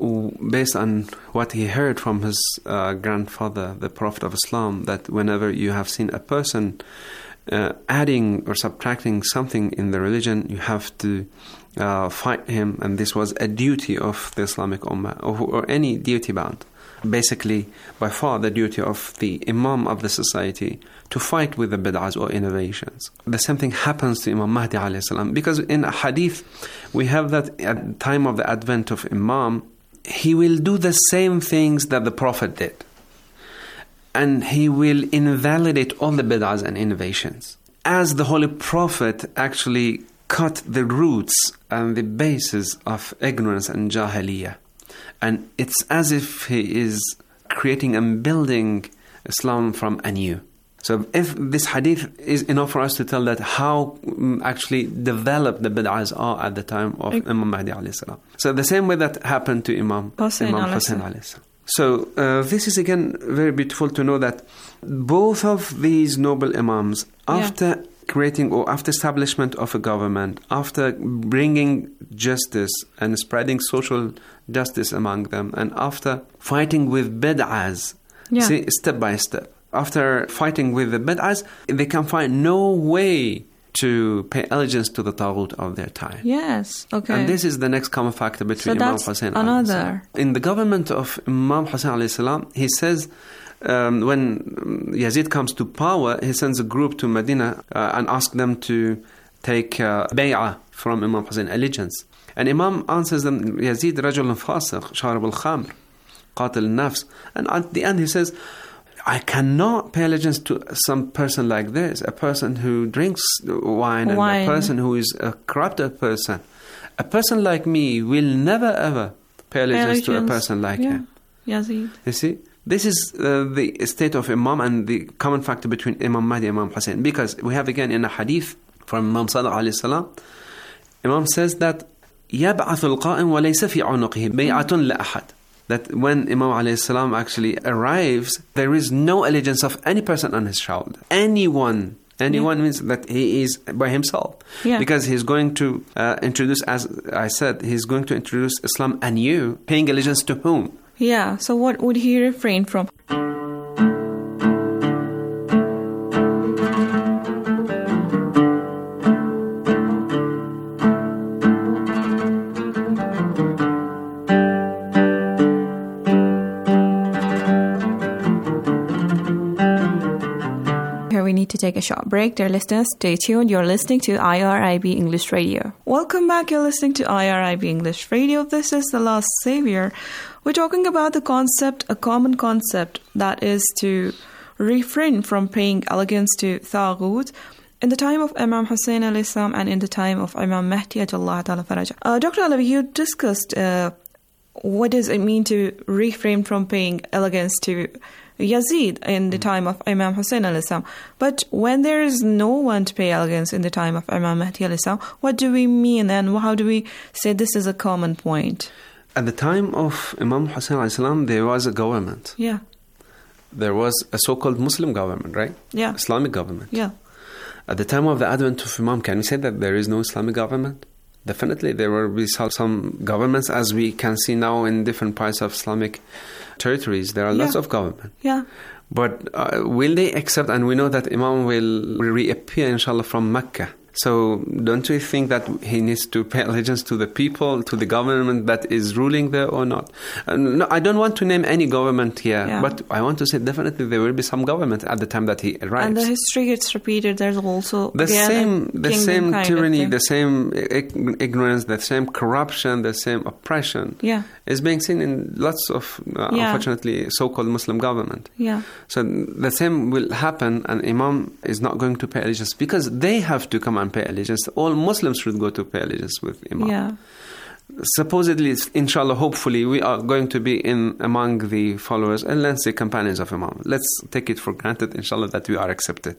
based on what he heard from his uh, grandfather, the Prophet of Islam, that whenever you have seen a person uh, adding or subtracting something in the religion, you have to uh, fight him, and this was a duty of the Islamic Ummah, or, or any duty bound. Basically, by far the duty of the Imam of the society to fight with the bid'ahs or innovations. The same thing happens to Imam Mahdi alayhi salam, because in a hadith we have that at the time of the advent of Imam, he will do the same things that the Prophet did. And he will invalidate all the bid'ahs and innovations. As the Holy Prophet actually cut the roots and the bases of ignorance and jahiliyyah. And it's as if he is creating and building Islam from anew. So if this hadith is enough for us to tell that how actually developed the bid'ahs are at the time of it, Imam Mahdi alayhi salam. So the same way that happened to Imam Hussein alayhi salam. So uh, this is again very beautiful to know that both of these noble Imams, after yeah. creating or after establishment of a government, after bringing justice and spreading social justice among them, and after fighting with bid'ahs, yeah. see, step by step, after fighting with the bid'ahs, they can find no way to pay allegiance to the taghut of their time. Yes, okay. And this is the next common factor between so Imam Hussein and another. In the government of Imam Hussein alayhi salam, he says, um, when Yazid comes to power, he sends a group to Medina uh, and asks them to take uh, bay'ah from Imam Hussein, allegiance. And Imam answers them, Yazid rajul fasiq, sharib al-khamr, qatil al-nafs. And at the end he says, I cannot pay allegiance to some person like this, a person who drinks wine, wine. and a person who is a corrupted person. A person like me will never ever pay allegiance, allegiance. to a person like yeah. him. Yazid. You see? This is uh, the state of Imam and the common factor between Imam Mahdi and Imam Hussein. Because we have again in a hadith from Imam Sadiq alayhi salam, Imam says that يَبْعَثُ الْقَائِمُ وَلَيْسَ فِي عُنُقِهِ بَيْعَةٌ لَأَحَدٍ. That when Imam alayhi salam actually arrives, there is no allegiance of any person on his shoulder. Anyone. Anyone yeah. means that he is by himself. Yeah. Because he's going to uh, introduce, as I said, he's going to introduce Islam anew, paying allegiance to whom? Yeah, so what would he refrain from? To take a short break. Dear listeners, stay tuned. You're listening to I R I B English Radio. Welcome back. You're listening to I R I B English Radio. This is The Last Savior. We're talking about the concept, a common concept, that is to refrain from paying allegiance to Taghut in the time of Imam Hussein alayhi salam and in the time of Imam Mahdi ajallahu ta'ala faraja. Uh, Doctor Alawi, you discussed uh, what does it mean to refrain from paying allegiance to Yazid in the time of Imam Hussein alayhi salam. But when there is no one to pay allegiance in the time of Imam Mahdi alayhi salam, what do we mean and how do we say this is a common point? At the time of Imam Hussein alayhi salam, there was a government. Yeah. There was a so-called Muslim government, right? Yeah. Islamic government. Yeah. At the time of the advent of Imam, can we say that there is no Islamic government? Definitely, there will be some governments, as we can see now in different parts of Islamic territories. There are yeah. lots of government. Yeah. But uh, will they accept, and we know that Imam will reappear, inshallah, from Mecca. So don't you think that he needs to pay allegiance to the people, to the government that is ruling there or not? Uh, no, I don't want to name any government here, yeah. but I want to say definitely there will be some government at the time that he arrives. And the history gets repeated. There's also the same, the same tyranny, the same ignorance, the same corruption, the same oppression. Yeah. is being seen in lots of, uh, yeah. unfortunately, so-called Muslim government. Yeah. So the same will happen, and Imam is not going to pay allegiance because they have to come and pay allegiance. All Muslims should go to pay allegiance with Imam. Yeah. Supposedly, inshallah, hopefully, we are going to be in among the followers and let's say companions of Imam. Let's take it for granted, inshallah, that we are accepted.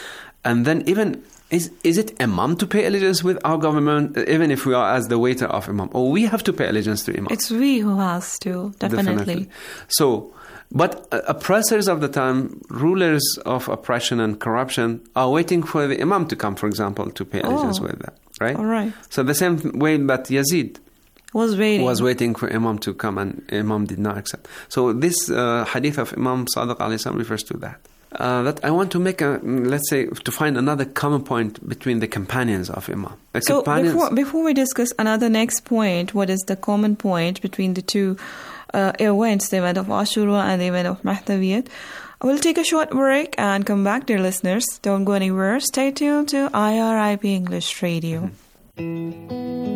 And then even, is is it Imam to pay allegiance with our government, even if we are as the waiter of Imam? Or we have to pay allegiance to Imam? It's we who has to, definitely. definitely. So, but uh, oppressors of the time, rulers of oppression and corruption, are waiting for the Imam to come, for example, to pay allegiance oh. with them, right? All right. So the same way that Yazid Was waiting. Was waiting for Imam to come, and Imam did not accept. So this uh, hadith of Imam Sadiq alayhi salam refers to that. Uh, that I want to make a, let's say, to find another common point between the companions of Imam. The so companions, before, before we discuss another next point, what is the common point between the two uh, events, the event of Ashura and the event of Mahdawiyat? We'll take a short break and come back, dear listeners. Don't go anywhere. Stay tuned to I R I B English Radio. Mm-hmm.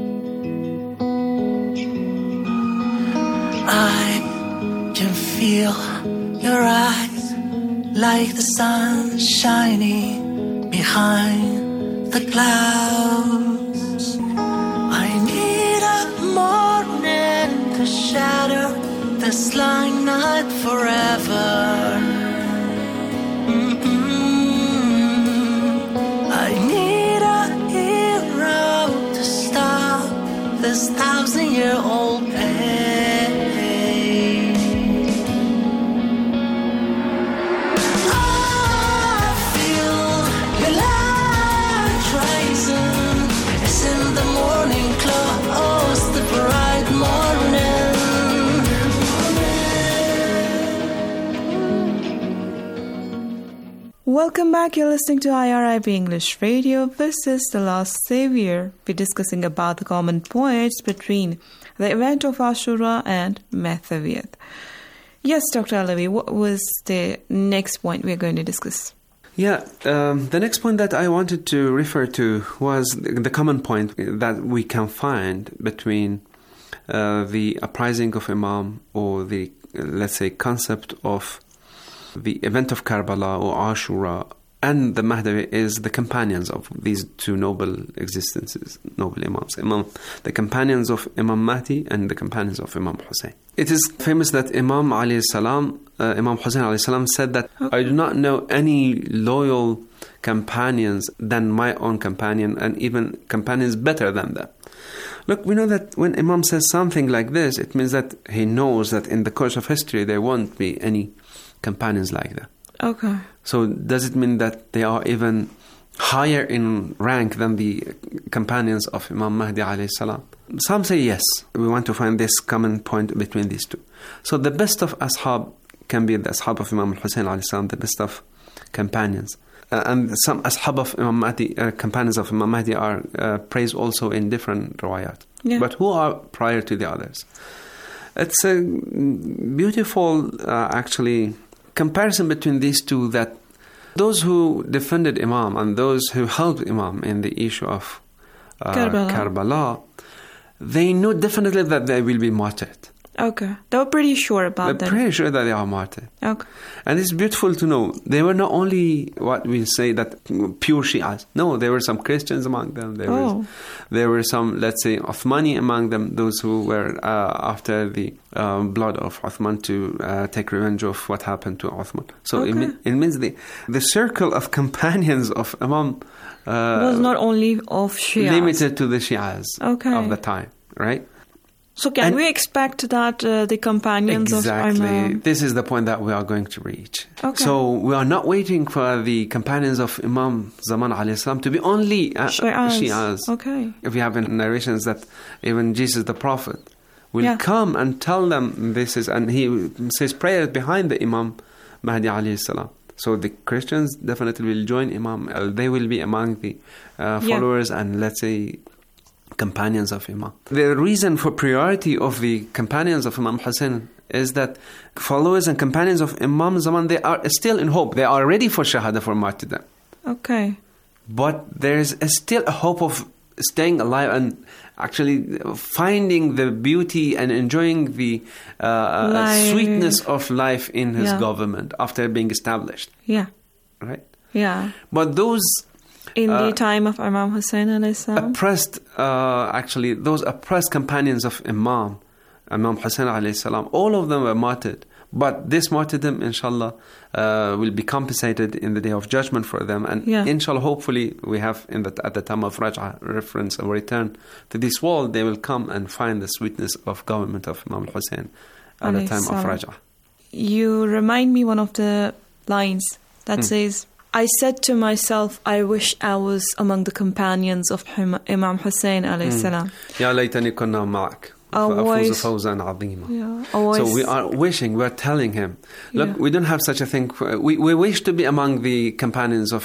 I can feel your eyes like the sun shining behind the clouds. I need a morning to shatter this long night forever. Mm-mm. I need a hero to stop this thousand-year-old pain. Welcome back. You're listening to I R I B English Radio. This is The Last Savior. We're discussing about the common points between the event of Ashura and Mahdawiyat. Yes, Doctor Alawi, what was the next point we're going to discuss? Yeah, um, the next point that I wanted to refer to was the common point that we can find between uh, the uprising of Imam, or the, uh, let's say, concept of the event of Karbala or Ashura and the Mahdawi, is the companions of these two noble existences, noble Imams. Imam, the companions of Imam Mahdi and the companions of Imam Hussein. It is famous that Imam alayhi salam, uh, Imam Hussein alayhi salam said that okay. I do not know any loyal companions than my own companion, and even companions better than them. Look, we know that when Imam says something like this, it means that he knows that in the course of history there won't be any companions like that. Okay. So does it mean that they are even higher in rank than the companions of Imam Mahdi alayhi salam? Some say yes. We want to find this common point between these two. So the best of ashab can be the ashab of Imam Hussein alayhi salam, the best of companions. Uh, and some ashab of Imam Mahdi, uh, companions of Imam Mahdi, are uh, praised also in different riwayat. Yeah. But who are prior to the others? It's a beautiful, uh, actually, comparison between these two, that those who defended Imam and those who helped Imam in the issue of uh, Karbala. Karbala, they knew definitely that they will be martyred. Okay. They were pretty sure about They're that. pretty sure that they are martyred. Okay. And it's beautiful to know they were not only what we say that pure Shias. No, there were some Christians among them. There oh. was, there were some, let's say, Uthmani among them, those who were uh, after the um, blood of Uthman to uh, take revenge of what happened to Uthman. So okay. it, mean, it means the, the circle of companions of Imam uh, was not only of Shias. Limited to the Shias okay. of the time, right? So can and we expect that uh, the companions exactly. of Imam... This is the point that we are going to reach. Okay. So we are not waiting for the companions of Imam Zaman alayhi salam to be only uh, Shi'as. Shi'as. Okay. If we have narrations that even Jesus the Prophet will yeah. come and tell them this is, and he says prayers behind the Imam Mahdi alayhi salam. So the Christians definitely will join Imam. Uh, they will be among the uh, followers yeah. and, let's say, companions of Imam. The reason for priority of the companions of Imam Hussein is that followers and companions of Imam Zaman, they are still in hope. They are ready for Shahada, for martyrdom. Okay. But there's still a hope of staying alive and actually finding the beauty and enjoying the uh, sweetness of life in his yeah. government after being established. Yeah. Right? Yeah. But those... In uh, the time of Imam Hussein alayhi salam? Oppressed, uh, actually, those oppressed companions of Imam, Imam Hussein alayhi salam, all of them were martyred. But this martyrdom, inshallah, uh, will be compensated in the day of judgment for them. And yeah. inshallah, hopefully, we have in the, at the time of Raj'ah, reference or return to this world, they will come and find the sweetness of government of Imam Hussein at the time of Raj'ah. You remind me one of the lines that hmm. says, I said to myself, I wish I was among the companions of Imam Hussein alayhi salam. Ya laytani kunna ma'ak. voice. Yeah, so we are wishing, we are telling him, look, yeah. we don't have such a thing. We, we wish to be among the companions of